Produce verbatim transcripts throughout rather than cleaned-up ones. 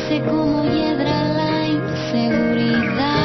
crece como hiedra la inseguridad.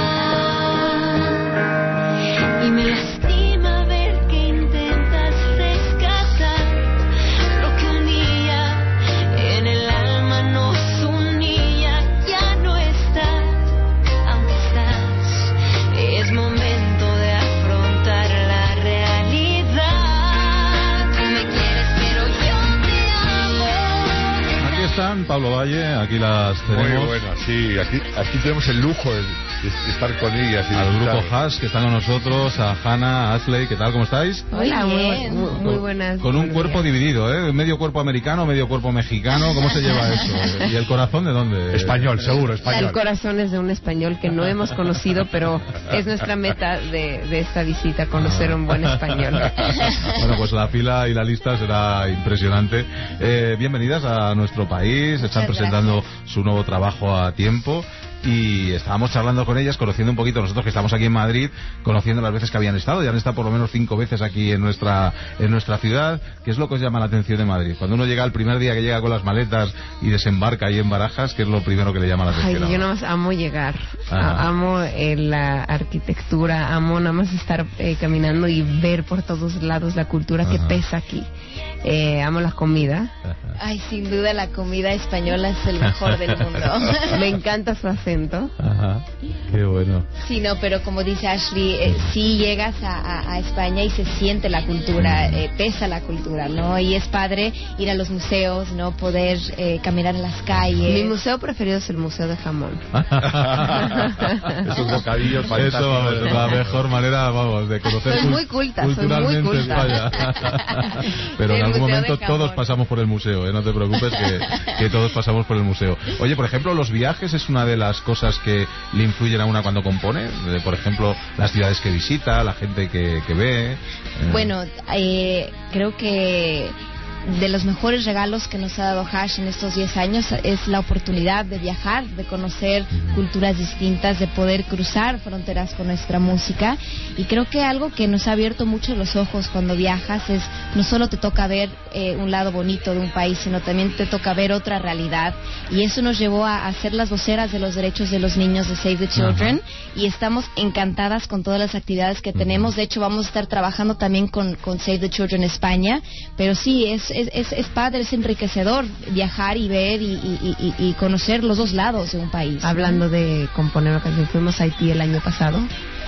Y me lastima ver que intentas rescatar lo que un día en el alma nos unía. Ya no está, aunque estás. Es momento de afrontar la realidad. Tú me quieres, pero yo te amo. Aquí están Pablo Valle, aquí las tenemos. Muy bueno, sí, aquí, aquí tenemos el lujo de, de estar con ellas. Y al grupo disfrutar. Hash que están con nosotros, a Hannah, a Ashley, ¿qué tal? ¿Cómo estáis? Hola, muy, bien. muy, muy buenas. Con un buenos cuerpo días. dividido, ¿eh? Medio cuerpo americano, medio cuerpo mexicano. ¿Cómo se lleva eso? ¿Y el corazón de dónde? Español, seguro, El español. corazón es de un español que no hemos conocido, pero es nuestra meta de, de esta visita, conocer un buen español. Bueno, pues la fila y la lista será impresionante. Eh, bienvenidas a nuestro país. Están Muchas presentando su nuevo trabajo a tiempo. Y estábamos charlando con ellas, conociendo un poquito nosotros que estamos aquí en Madrid, conociendo las veces que habían estado. Ya han estado por lo menos cinco veces aquí en nuestra en nuestra ciudad. ¿Qué es lo que os llama la atención de Madrid? Cuando uno llega el primer día que llega con las maletas y desembarca ahí en Barajas, ¿qué es lo primero que le llama la Ay, atención? yo nada más amo llegar, Ajá. A- amo eh, la arquitectura, amo nada más estar eh, caminando y ver por todos lados la cultura que Ajá. pesa aquí. Eh, amo la comida, Ay, sin duda la comida española es el mejor del mundo. me encanta su acento. Ajá, qué bueno. Sí, no, pero como dice Ashley, eh, sí llegas a, a, a España y se siente la cultura, eh, pesa la cultura, ¿no? Y es padre ir a los museos, ¿no? Poder eh, caminar en las Mi calles. museo preferido es el Museo de Jamón. Esos bocadillos Eso, fantásticos. vamos, es la mejor manera, vamos, de conocer Soy cul- muy culta, soy muy culturalmente culta. España. Pero en El algún Museo de momento Jamón. todos pasamos por el museo, ¿eh? No te preocupes que, que todos pasamos por el museo. Oye, por ejemplo, los viajes es una de las cosas que le influyen a una cuando compone. Eh, Por ejemplo, las ciudades que visita, la gente que, que ve. eh. Bueno, eh, creo que de los mejores regalos que nos ha dado Hash en estos diez años es la oportunidad de viajar, de conocer culturas distintas, de poder cruzar fronteras con nuestra música. Y creo que algo que nos ha abierto mucho los ojos cuando viajas es no solo te toca ver eh, un lado bonito de un país, sino también te toca ver otra realidad. Y eso nos llevó a, a ser las voceras de los derechos de los niños de Save the Children. Y estamos encantadas con todas las actividades que tenemos. De hecho, vamos a estar trabajando también con, con Save the Children España. Pero sí, es, es, es, es padre, es enriquecedor viajar y ver y, y, y, y conocer los dos lados de un país. Hablando de componer una canción, fuimos a Haití el año pasado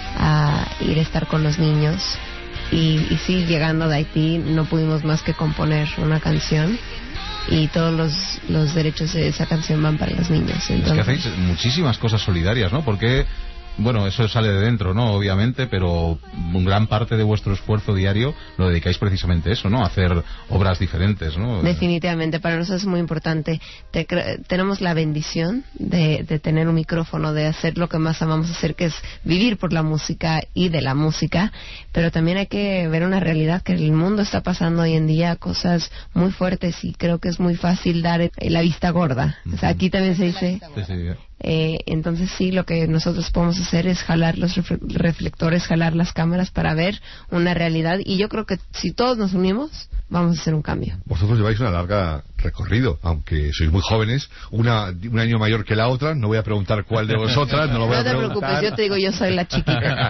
a ir a estar con los niños y, y sí, llegando de Haití no pudimos más que componer una canción y todos los, los derechos de esa canción van para los niños. Es que Entonces, hacéis muchísimas cosas solidarias, ¿no? Porque, bueno, eso sale de dentro, ¿no? Obviamente, pero un gran parte de vuestro esfuerzo diario lo dedicáis precisamente a eso, ¿no? A hacer obras diferentes, ¿no? definitivamente para nosotros es muy importante. Te cre- tenemos la bendición de, de tener un micrófono, de hacer lo que más amamos hacer, que es vivir por la música y de la música, pero también hay que ver una realidad que el mundo está pasando hoy en día, cosas muy fuertes, y creo que es muy fácil dar eh, la vista gorda. O sea, aquí también se dice... Sí, sí. Eh, entonces sí, lo que nosotros podemos hacer es jalar los refle- reflectores, jalar las cámaras para ver una realidad, y yo creo que si todos nos unimos vamos a hacer un cambio. Vosotros lleváis una larga recorrido, aunque sois muy jóvenes, una un año mayor que la otra. No voy a preguntar cuál de vosotras, no lo voy No a te preguntar. preocupes, yo te digo, yo soy la chiquita.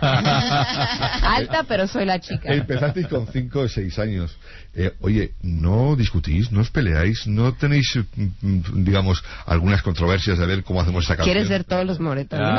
Alta, pero soy la chica. Empezasteis con cinco o seis años. Eh, oye, ¿no discutís, no os peleáis, no tenéis, mm, mm, digamos, algunas controversias de ver cómo hacemos esta canción? ¿Quieres ver todos los moretos? ¿no?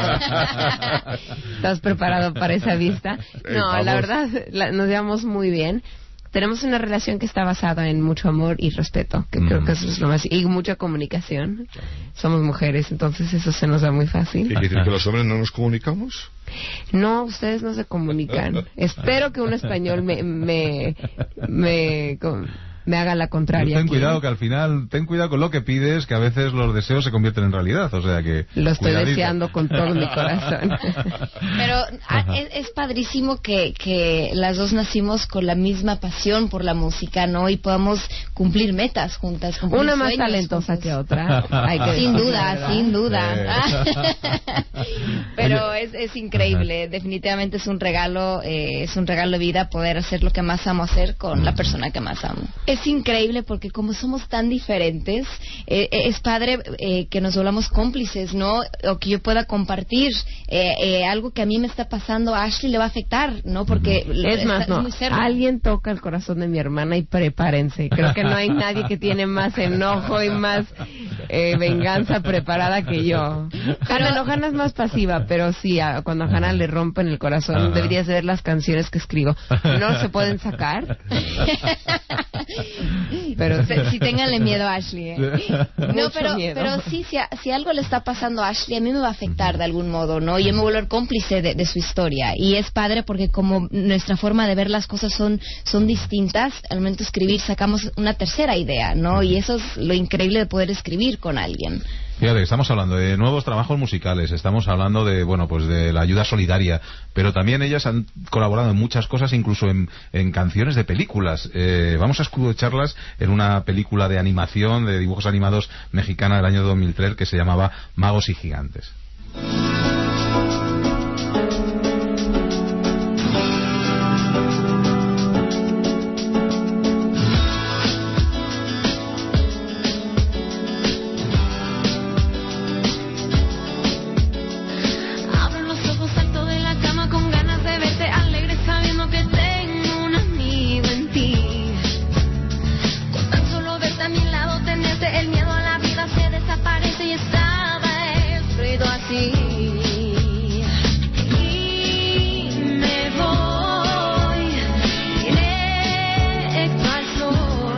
Ah. ¿Estás preparado para esa vista? Eh, No, vamos. la verdad, la- nos llevamos muy bien. Tenemos una relación que está basada en mucho amor y respeto, que Mm. creo que eso es lo más... Y mucha comunicación. Somos mujeres, entonces eso se nos da muy fácil. ¿Qué quiere decir, que los hombres no nos comunicamos? No, ustedes no se comunican. Espero que un español me me me, com- me haga la contraria. Ten aquí. cuidado que al final, ten cuidado con lo que pides, que a veces los deseos se convierten en realidad, o sea que... Lo estoy cuidadito. deseando con todo mi corazón. Pero ah, es, es padrísimo que, que las dos nacimos con la misma pasión por la música, ¿no? Y podamos cumplir metas juntas. cumplir Una más sueños talentosa juntas. que otra. Hay que Sin decirlo, duda, ¿verdad? sin duda. Pero Oye. es, es increíble. Definitivamente es un regalo, eh, es un regalo de vida poder hacer lo que más amo hacer con la persona que más amo. es increíble porque como somos tan diferentes, eh, es padre eh, que nos volvamos cómplices, ¿no? O que yo pueda compartir eh, eh, algo que a mí me está pasando, a Ashley le va a afectar, ¿no? Porque es está, más, no, es muy cerca. Alguien toca el corazón de mi hermana y prepárense. Creo que no hay nadie que tiene más enojo y más eh, venganza preparada que yo. Carmen, no, Hannah es más pasiva, pero sí, a, cuando a Hannah le rompen el corazón, Ajá. deberías ver las canciones que escribo. No se pueden sacar. Pero te, sí, ténganle miedo a Ashley, ¿eh? No, Mucho pero, miedo. pero sí, si, a- si algo le está pasando a Ashley, a mí me va a afectar de algún modo, ¿no? Yo me voy a volver cómplice de, de su historia. Y es padre porque como nuestra forma de ver las cosas son, son distintas, al momento de escribir sacamos una tercera idea, ¿no? Y eso es lo increíble de poder escribir con alguien. Fíjate, estamos hablando de nuevos trabajos musicales, estamos hablando de, bueno, pues de la ayuda solidaria, pero también ellas han colaborado en muchas cosas, incluso en, en canciones de películas. Eh, vamos a escucharlas en una película de animación, de dibujos animados mexicana del año dos mil tres que se llamaba Magos y Gigantes. Abro los ojos, salto de la cama con ganas de verte alegre, sabiendo que tengo un amigo en ti. Con tan solo verte a mi lado, tenerte, el miedo a la vida se desaparece y estaba escrito así. Y me voy directo al sol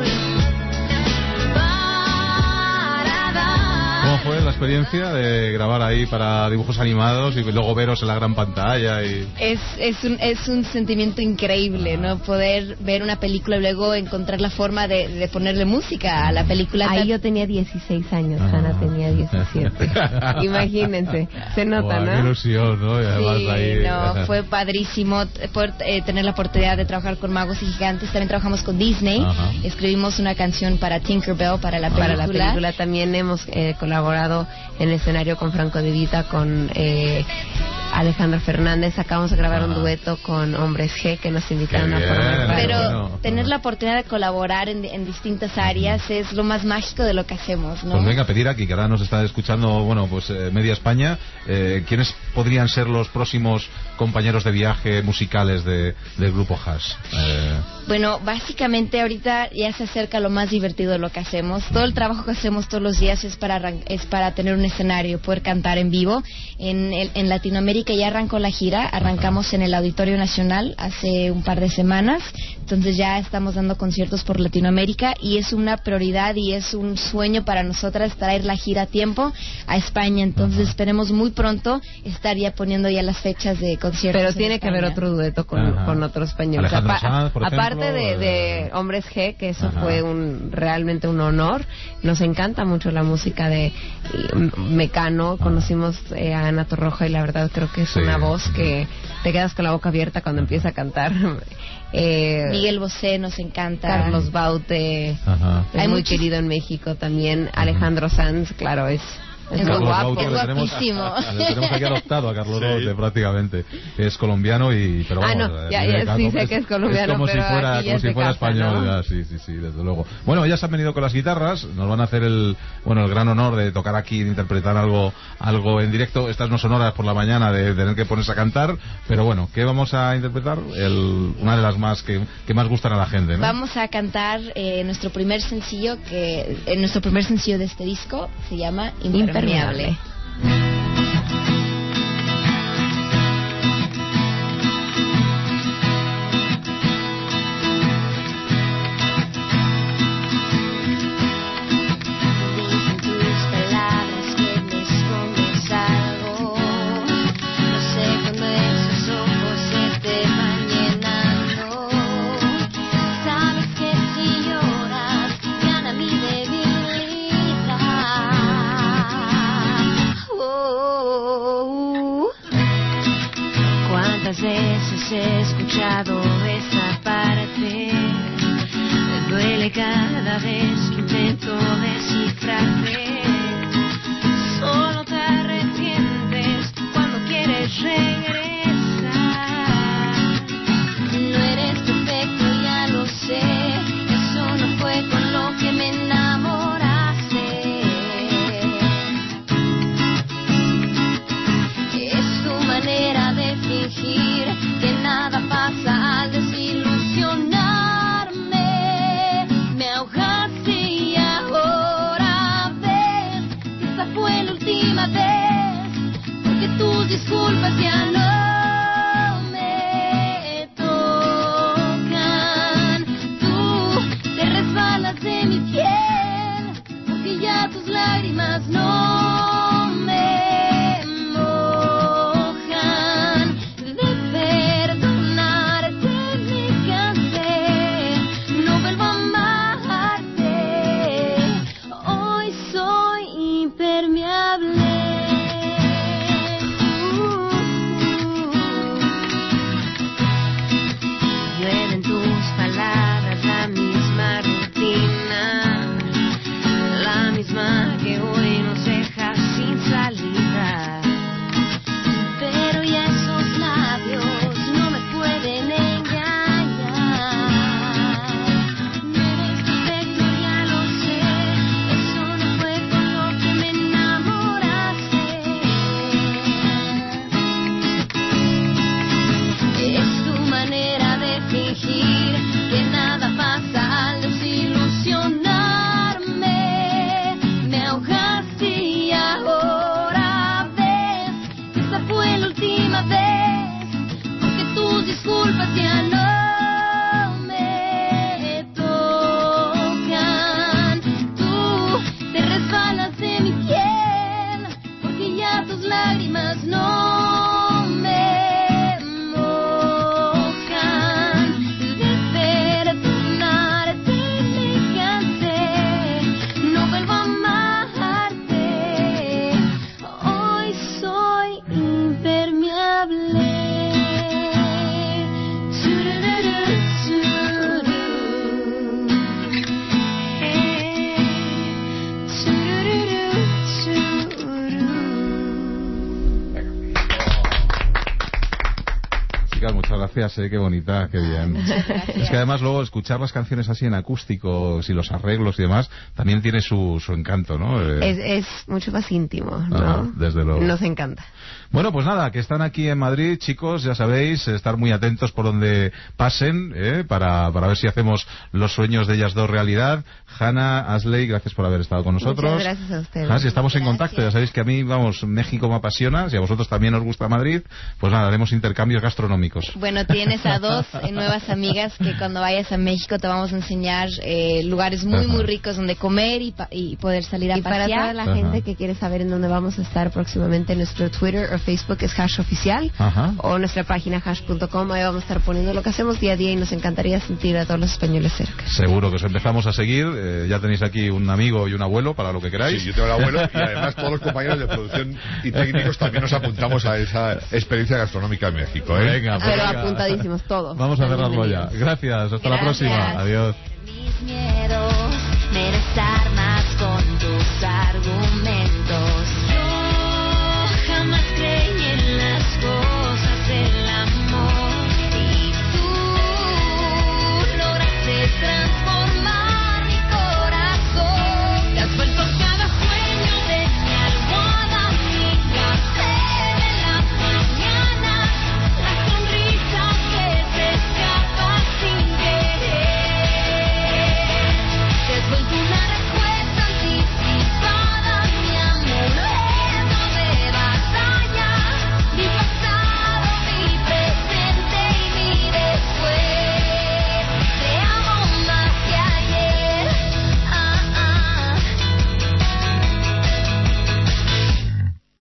para dar. ¿Cómo fue la experiencia de grabar ahí para dibujos animados y luego veros en la gran pantalla? Y... Es, es, un, es un sentimiento increíble, ¿no? Poder ver una película y luego encontrar la forma de, de ponerle música a la película. Ahí yo tenía dieciséis años, Ah. Hannah tenía diecisiete. Imagínense, se nota, Buah, qué ¿no? ilusión, ¿no? Y además Sí, ahí... no, fue padrísimo t- poder eh, tener la oportunidad de trabajar con Magos y Gigantes. También trabajamos con Disney. Ajá. Escribimos una canción para Tinkerbell, para la película. Para la película también hemos eh, colaborado en el escenario con Franco De Vita, con eh, Alejandro Fernández. Acabamos de grabar un Ajá. dueto con Hombres G que nos invitaron Qué a bien. formar parte. Pero bueno. tener la oportunidad de colaborar en, en distintas áreas es lo más mágico de lo que hacemos, ¿no? Pues venga, pedir aquí, que ahora nos está escuchando, bueno, pues eh, media España, eh, ¿quiénes podrían ser los próximos compañeros de viaje musicales de, del grupo Hash? Eh, Bueno, básicamente ahorita ya se acerca lo más divertido de lo que hacemos. Todo el trabajo que hacemos todos los días es para arran- es para tener un escenario, poder cantar en vivo. En, el- en Latinoamérica ya arrancó la gira, arrancamos en el Auditorio Nacional hace un par de semanas, entonces ya estamos dando conciertos por Latinoamérica y es una prioridad y es un sueño para nosotras traer la gira a tiempo a España, entonces Ajá. esperemos muy pronto estar ya poniendo ya las fechas de conciertos. Pero en tiene que haber España. otro dueto con, Ajá. con otro español. Alejandro Apa- Sanz, por aparte ejemplo, de, de eh, Hombres G, que eso Ajá. fue un realmente un honor. Nos encanta mucho la música de eh, Mecano. Conocimos eh, a Ana Torroja y la verdad creo que es Sí. una voz que te quedas con la boca abierta cuando empieza a cantar. Eh, Miguel Bosé nos encanta. Carlos Baute Ajá. es Hay muy muchos- querido en México también. Alejandro Sanz, claro, es, es Es muy Carlos guapo. Baute, Es le tenemos- guapísimo. le tenemos aquí adoptado a Carlos Sí. Baute prácticamente. Es colombiano y... Pero Ah, vamos, no, eh, ya- vive ya acá, sí ¿no? sé que es colombiano, como pero si fuera, aquí ya como es si de fuera casa, español. ¿no? Ah, sí, sí, sí, desde luego. Bueno, ellas han venido con las guitarras, nos van a hacer el bueno el gran honor de tocar aquí, de interpretar algo algo en directo. Estas no son horas por la mañana de tener que ponerse a cantar, pero bueno, ¿qué vamos a interpretar? El, una de las más que, que más gustan a la gente, ¿no? Vamos a cantar eh, nuestro primer sencillo, que eh, nuestro primer sencillo de este disco se llama Impermeable. Impermeable. Dicen tus palabras que me escondes algo. No sé cuándo esos ojos se te van llenando. Sabes que si lloras gana mi debilidad. Oh, ¿cuántas veces he escuchado esa parte? Me duele cada vez que intento descifrarte. Solo te arrepientes cuando quieres regresar. No eres perfecto, ya lo sé. Eso no fue última vez, porque tus disculpas ya no me tocan. Tú te resbalas de mi piel, porque ya tus lágrimas no me mojan. De perdonarte me cansé, no vuelvo a amarte. Hoy soy impermeable. Llueven tus palabras, la misma rutina, la misma que hoy nos deja sin salida. Pero ya esos labios no me pueden engañar. No eres perfecto, ya lo sé, eso no fue con lo que me enamoraste. Es tu manera de fingir que nada pasa al desilusionarme. Me ahogaste y ahora ves que esta fue la última vez, porque tus disculpas ya no me tocan. Tú te resbalas de mi piel, porque ya tus lágrimas no me mojan. De perdonarte me cansé, no vuelvo a amarte. Hoy soy impermeable. Churururu, chururu. Eh, churururu, chururu. Chicas, muchas gracias, eh, qué bonita, qué bien. Es que además luego escuchar las canciones así en acústico y los arreglos y demás también tiene su, su encanto, ¿no? Eh, Es, es mucho más íntimo, ¿no? Ajá, desde luego. Nos encanta. Bueno, pues nada, que están aquí en Madrid, chicos, ya sabéis, estar muy atentos por donde pasen, ¿eh? para, para ver si hacemos los sueños de ellas dos realidad. Hanna, Asley, gracias por haber estado con nosotros. Muchas gracias a ustedes. Ah, si estamos en Gracias. contacto, ya sabéis que a mí, vamos, México me apasiona, si a vosotros también os gusta Madrid, pues nada, haremos intercambios gastronómicos. Bueno, tienes a dos eh, nuevas amigas que cuando vayas a México te vamos a enseñar eh, lugares muy, Ajá. muy ricos donde comer y, pa- y poder salir a Y para pasear. toda la Ajá. gente que quiere saber en dónde vamos a estar próximamente, nuestro Twitter o Facebook es Hash Oficial, Ajá. o nuestra página hash punto com. Ahí vamos a estar poniendo lo que hacemos día a día y nos encantaría sentir a todos los españoles cerca. Seguro que os empezamos a seguir, eh, ya tenéis aquí un amigo y un abuelo para lo que queráis. Sí, yo tengo el abuelo y además todos los compañeros de producción y técnicos también nos apuntamos a esa experiencia gastronómica en México, ¿eh? Venga, pues Pero venga. apuntadísimos todos. Vamos a Están cerrarlo ya. bienvenidos. Gracias, hasta la Gracias. próxima. Adiós. Mis miedos, me desarmas con tus argumentos.